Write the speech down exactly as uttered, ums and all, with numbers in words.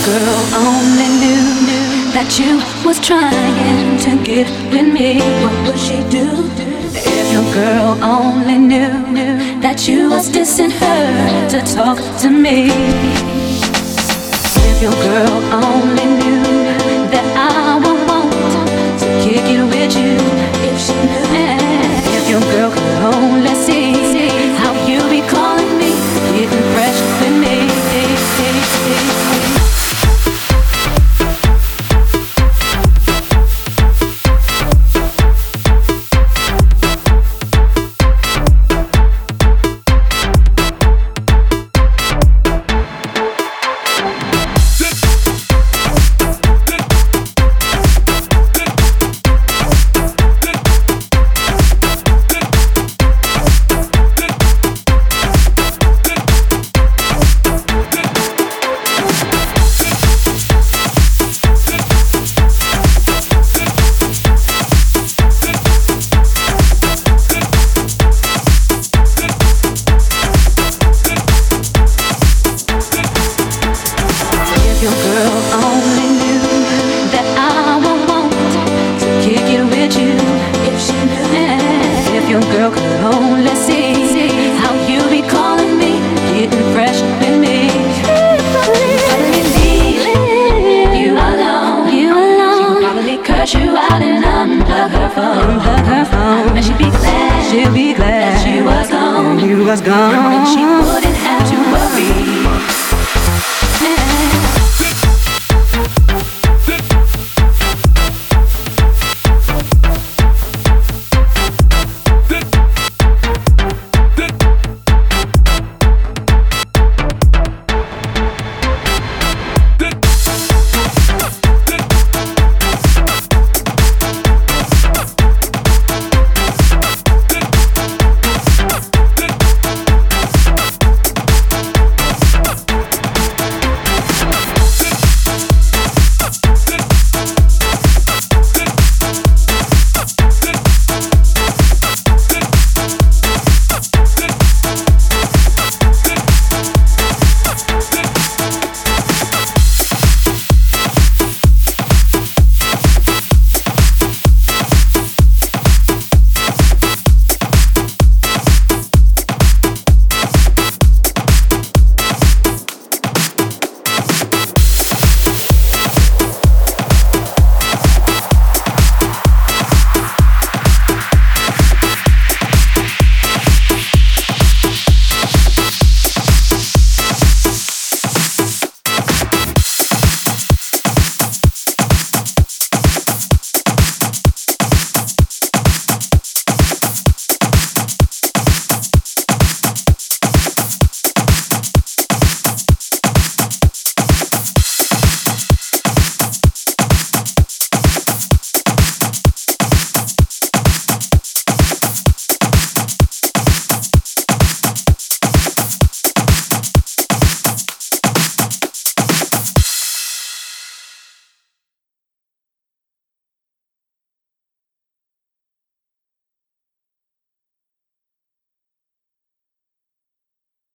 girl only knew, knew that you was trying to get with me, what would she do? If your girl only knew, knew that you was dissing her to talk to me. If your girl only knew that I would want to kick it with you. If she knew, if your girl could only see how you be calling me, getting fresh with me. Your girl only knew that I would want to kick it with you. If she knew, if your girl could only see how you be calling me, getting fresh with me. You alone, you alone. She'll probably curse you out and unplug her phone. Unplug her phone. And she'll be glad, she'll be glad that you was gone. You was gone. And when she put